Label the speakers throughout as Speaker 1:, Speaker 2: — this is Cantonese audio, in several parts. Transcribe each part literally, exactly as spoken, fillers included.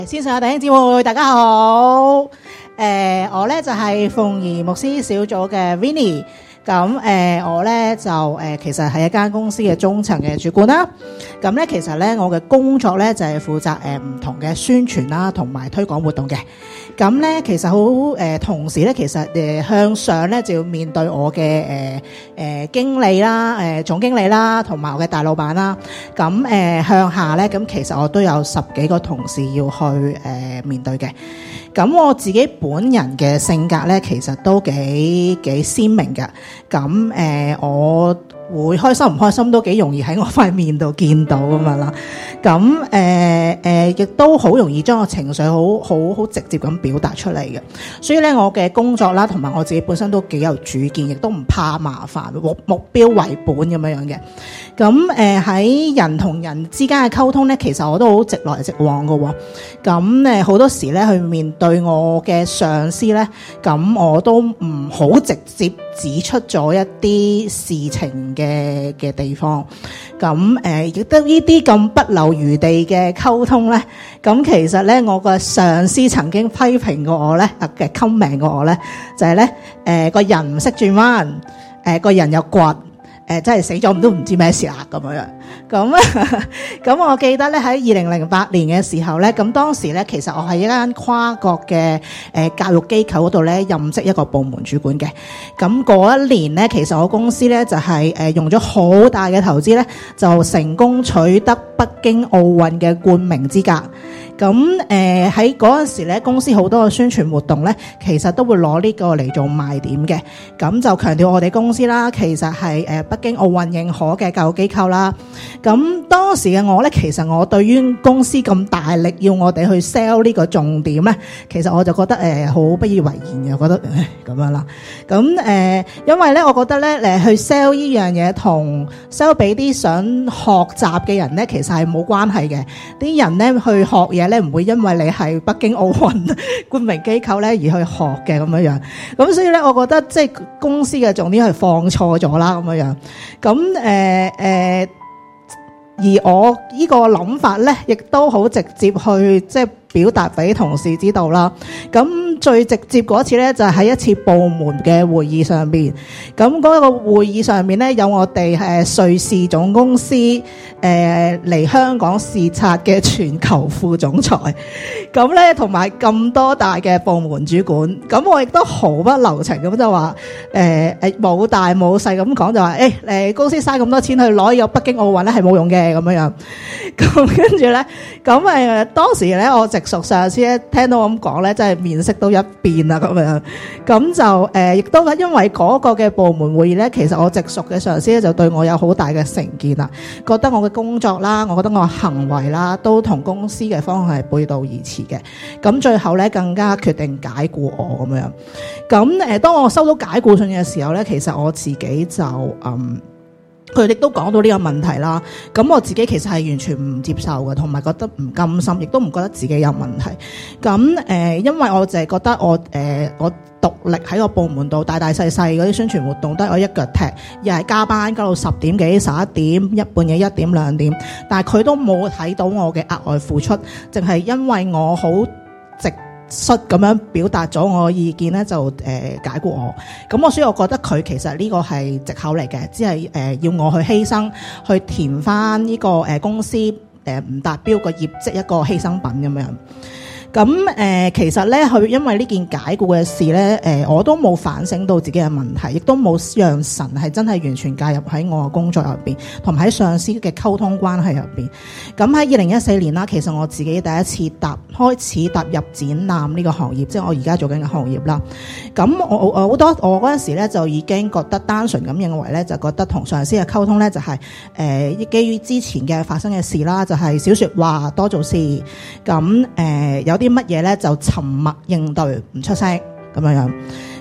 Speaker 1: 線上嘅弟兄姊妹大家好，誒、呃、我咧就係、是、鳳儀牧師小組嘅 Vinny， 咁誒、呃、我咧就誒、呃、其實係一間公司嘅中層嘅主管啦，咁咧其實咧我嘅工作咧就係、是、負責誒唔同嘅宣傳啦同埋推廣活動嘅，咁咧其實好誒、呃、同時咧其實誒、呃、向上咧就要面對我嘅誒誒經理啦、誒、呃、總經理啦同埋我嘅大老闆啦，咁誒、呃、向下咧咁其實我都有十幾個同事要去誒、呃、面對嘅，咁我自己本人嘅性格咧其實都幾幾鮮明嘅，咁誒、呃、我會開心唔開心都幾容易喺我塊面度見到咁樣啦，咁誒誒亦都好容易將個情緒好好好直接咁表達出嚟嘅，所以咧我嘅工作啦同埋我自己本身都幾有主見，亦都唔怕麻煩，目目標為本咁樣樣嘅。咁誒喺人同人之間嘅溝通咧，其實我都好直來直往嘅喎。咁誒好多時咧去面對我嘅上司咧，咁我都唔好直接指出咗一啲事情嘅嘅地方。咁誒亦都呢啲咁不留餘地嘅溝通咧，咁其實咧我個上司曾經批評過我咧，嘅 comment 過我咧，就係咧誒個人唔識轉彎，誒、呃、個人又倔。誒、呃、真係死咗都唔知咩事啦咁樣，咁咁我記得咧喺二零零八年嘅時候咧，咁當時咧其實我係一間跨國嘅誒、呃、教育機構嗰度咧任職一個部門主管嘅，咁嗰一年咧其實我公司咧就係、是、誒、呃、用咗好大嘅投資咧，就成功取得北京奧運嘅冠名資格。咁誒喺嗰陣時咧，公司好多嘅宣傳活動咧，其實都會攞呢個嚟做賣點嘅。咁就強調我哋公司啦，其實係誒北京奧運認可嘅教育機構啦。咁當時嘅我咧，其實我對於公司咁大力要我哋去 sell 呢個重點咧，其實我就覺得誒好、呃、不以為然嘅，覺得咁樣啦。咁誒、呃，因為咧，我覺得咧誒去 sell 呢樣嘢同 sell 俾啲想學習嘅人咧，其實係冇關係嘅。啲人咧去學嘢咧，唔會因為你係北京奧運冠名機構咧而去學嘅咁樣樣，咁所以咧，我覺得即係公司嘅重點係放錯咗啦咁樣樣，咁誒誒，而我呢個諗法咧，亦都好直接去即係表達俾同事知道啦。咁最直接嗰次咧，就係、是、喺一次部門嘅會議上邊。咁嗰個會議上面咧，有我哋誒瑞士總公司誒嚟、呃、香港視察嘅全球副總裁。咁咧同埋咁多大嘅部門主管，咁我亦都毫不留情咁就話誒誒冇大冇細咁講，就話誒誒公司嘥咁多錢去攞呢個北京奧運咧係冇用嘅咁樣樣。咁跟住咧，咁誒、呃、當時咧我直屬上司咧聽到咁講咧，真係面色都一變啦咁樣。咁就誒亦、呃、都因為嗰個嘅部門會議咧，其實我直屬嘅上司咧就對我有好大嘅成見啦，覺得我嘅工作啦，我覺得我嘅行為啦，都同公司嘅方向係背道而馳嘅。咁最後咧更加決定解僱我咁樣。咁誒、呃，當我收到解僱信嘅時候咧，其實我自己就嗯。佢哋都講到呢個問題啦，咁我自己其實係完全唔接受嘅，同埋覺得唔甘心，亦都唔覺得自己有問題。咁誒、呃，因為我就係覺得我誒、呃、我獨力喺個部門度大大細細嗰啲宣傳活動都係我一腳踢，又係加班加到十點幾、十一點、一半夜一點兩點，但係佢都冇睇到我嘅額外付出，淨係因為我好直率咁樣表達咗我嘅意見咧，就誒、呃、解僱我。咁我所以我覺得佢其實呢個係藉口嚟嘅，只係誒、呃、要我去犧牲，去填翻呢、這個誒、呃、公司誒唔、呃、達標個業績一個犧牲品咁樣。咁誒、呃，其實咧，佢因為呢件解僱嘅事咧，誒、呃，我都冇反省到自己嘅問題，亦都冇讓神係真係完全介入喺我嘅工作入邊，同埋喺上司嘅溝通關係入邊。咁喺二零一四年啦，其實我自己第一次踏開始踏入展覽呢個行業，即係我而家做緊嘅行業啦。咁我我好多我嗰陣時咧就已經覺得單純咁認為咧，就覺得同上司嘅溝通咧就係、是、誒、呃、基於之前嘅發生嘅事啦，就係、是、少說話多做事。咁誒、呃、有啲乜嘢咧就沉默應對，唔出聲咁樣樣。咁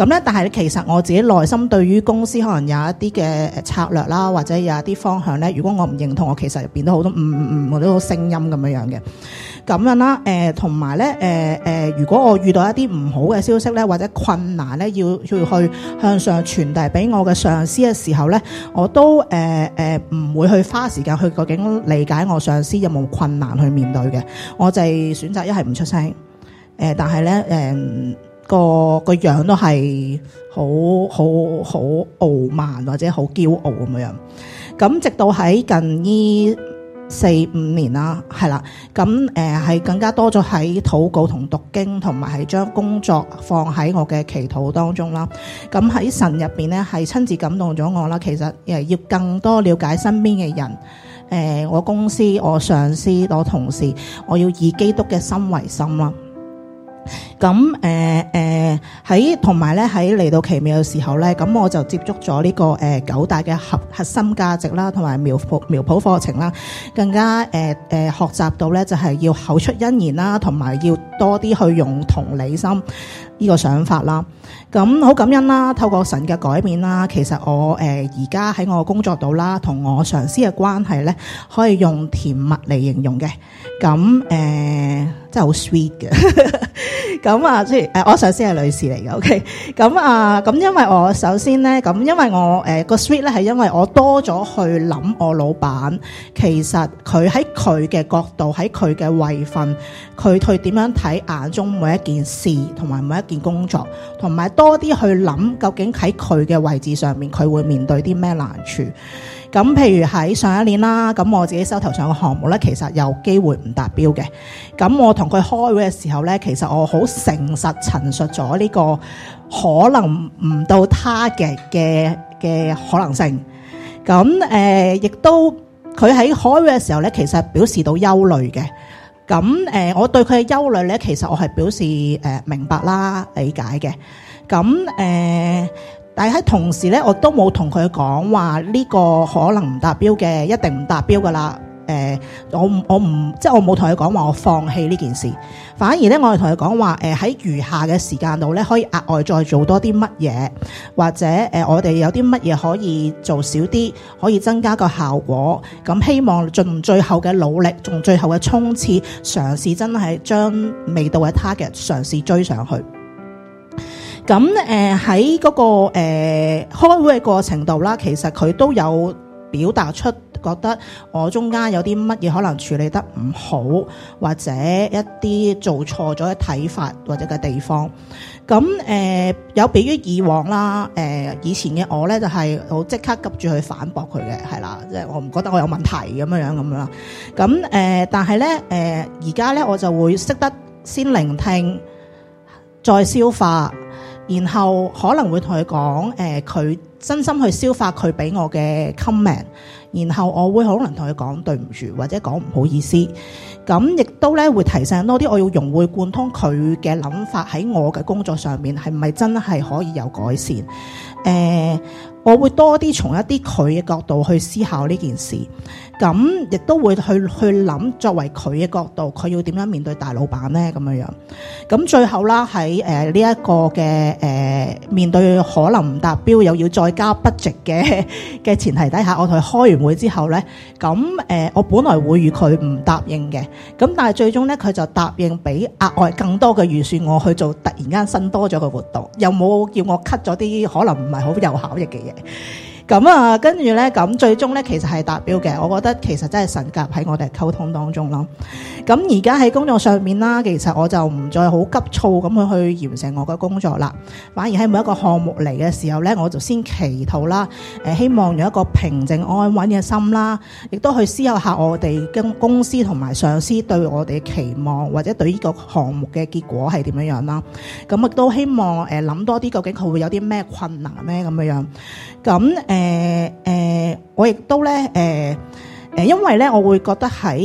Speaker 1: 咁咧，但係其實我自己內心對於公司可能有一啲嘅策略啦，或者有一啲方向咧，如果我唔認同，我其實入邊都好多唔唔唔好多聲音咁樣樣嘅。咁樣啦，誒同埋咧，誒誒，如果我遇到一啲唔好嘅消息咧，或者困難咧，要要去向上傳遞俾我嘅上司嘅時候咧，我都誒誒唔會去花時間去究竟理解我上司有冇困難去面對嘅，我就係選擇一係唔出聲，誒、呃，但係咧，誒、呃、個個樣都係好好好傲慢或者好驕傲咁樣，咁直到喺近呢四五年啦，係啦，咁誒係更加多咗喺禱告同讀經，同埋係將工作放喺我嘅祈禱當中啦。咁喺神入邊咧，係親自感動咗我啦。其實誒要更多了解身邊嘅人，誒、呃、我公司、我上司、我同事，我要以基督嘅心為心啦。咁誒誒喺同埋咧喺嚟到奇妙嘅時候咧，咁我就接觸咗呢、這個誒、呃、九大嘅核核心價值啦，同埋苗圃苗圃課程啦，更加誒誒、呃呃、學習到咧就係、是、要口出恩言啦，同埋要多啲去用同理心呢個想法啦。咁好感恩啦，透過神嘅改變啦，其實我誒而家喺我工作度啦，同我上司嘅關係咧，可以用甜蜜嚟形容嘅。咁誒、呃、真係好 sweet 嘅。咁啊，即係誒，我上司係女士嚟嘅 ，OK。咁啊，咁因為我首先咧，咁因為我誒個 sweet 咧係因為我多咗去諗我老闆，其實佢喺佢嘅角度，喺佢嘅位份，佢去點樣睇眼中每一件事，同埋每一件工作，同埋多啲去諗究竟喺佢嘅位置上面，佢會面對啲咩難處。咁譬如喺上一年啦，咁我自己手頭上嘅項目咧，其實有機會唔達標嘅。咁我同佢開會嘅時候咧，其實我好誠實陳述咗呢個可能唔到target嘅嘅可能性。咁誒，亦、呃、都佢喺開會嘅時候咧，其實表示到憂慮嘅。咁誒、呃，我對佢嘅憂慮咧，其實我係表示誒、呃、明白啦、理解嘅。咁誒。呃但係喺同時咧，我都冇同佢講話呢個可能唔達標嘅，一定唔達標噶啦。誒、呃，我我唔即係我冇同佢講話我放棄呢件事，反而咧我係同佢講話誒喺餘下嘅時間度咧，可以額外再做多啲乜嘢，或者誒、呃、我哋有啲乜嘢可以做少啲，可以增加個效果。咁希望盡最後嘅努力，盡最後嘅衝刺，嘗試真係將未到嘅 target 嘗試追上去。咁誒喺嗰個誒、呃、開會嘅過程度啦，其實佢都有表達出覺得我中間有啲乜嘢可能處理得唔好，或者一啲做錯咗嘅睇法或者嘅地方。咁誒、呃、有別於以往啦，誒、呃、以前嘅我咧就係好即刻急住去反駁佢嘅，係啦，即係我唔覺得我有問題咁樣樣咁樣啦。咁誒、呃、但係咧誒而家咧我就會識得先聆聽，再消化。然後可能會同佢講，誒、呃、佢真心去消化佢俾我嘅 comment， 然後我會可能同佢講對唔住，或者講唔好意思。咁亦都咧會提醒多啲，我要融會貫通佢嘅諗法喺我嘅工作上面係咪真係可以有改善？誒、呃，我會多啲從一啲佢嘅角度去思考呢件事。咁亦都會去去諗，作為佢嘅角度，佢要點樣面對大老闆咧？咁樣樣。咁最後啦，喺誒呢一個嘅誒、呃、面對可能唔達標，又要再加 budget 嘅嘅前提底下，我同佢開完會之後咧，咁誒、呃、我本來會預佢唔答應嘅，咁但係最終咧佢就答應俾額外更多嘅預算我去做，突然間新多咗個活動，又冇叫我 cut 咗啲可能唔係好有效益嘅嘢。咁啊，跟住咧，咁最終咧，其實係達標嘅。我覺得其實真係神夾喺我哋溝通當中咯。咁而家喺工作上面啦，其實我就唔再好急躁咁去去完成我嘅工作啦。反而喺每一個項目嚟嘅時候咧，我就先祈禱啦，誒希望有一個平靜安穩嘅心啦，亦都去思考下我哋跟公司同埋上司對我哋嘅期望，或者對呢個項目嘅結果係點樣樣啦。咁亦都希望誒諗多啲，究竟佢會有啲咩困難咧咁樣樣。咁誒誒誒，我亦都咧誒誒，因為咧，我會覺得喺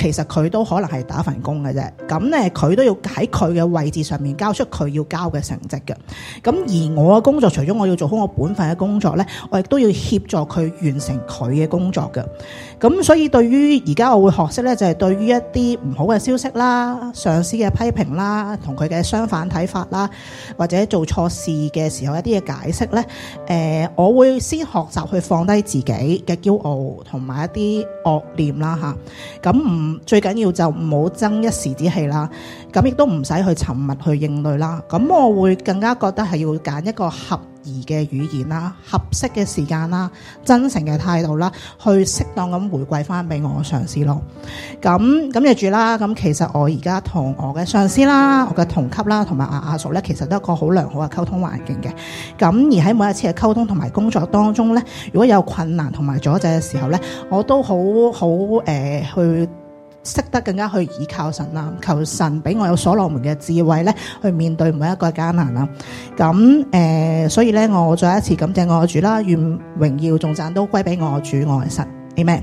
Speaker 1: 其實佢都可能係打份工嘅啫。咁咧佢都要喺佢嘅位置上面交出佢要交嘅成績嘅。咁而我嘅工作，除咗我要做好我本份嘅工作咧，我亦都要協助佢完成佢嘅工作嘅。咁所以對於而家我會學識咧，就係對於一啲唔好嘅消息啦、上司嘅批評啦、同佢嘅相反睇法啦，或者做錯事嘅時候一啲嘅解釋咧，誒、呃，我會先學習去放低自己嘅驕傲同埋一啲惡念啦嚇。咁唔最緊要就唔好爭一時之氣啦。咁亦都唔使去沉默去應對啦。咁我會更加覺得係要揀一個合宜嘅語言啦、合適嘅時間啦、真誠嘅態度啦，去適當咁回饋翻俾我嘅上司咯。咁咁記住啦。咁其實我而家同我嘅上司啦、我嘅同級啦，同埋阿阿屬咧，其實都係一個好良好嘅溝通環境嘅。咁而喺每一次嘅溝通同埋工作當中咧，如果有困難同埋阻滯嘅時候咧，我都好好誒去識得更加去倚靠神啦，求神俾我有所羅門嘅智慧咧，去面對每一個艱難啦。咁誒、呃，所以咧，我再一次感謝我嘅主啦，願榮耀頌讚都歸俾我嘅主，我嘅神，Amen。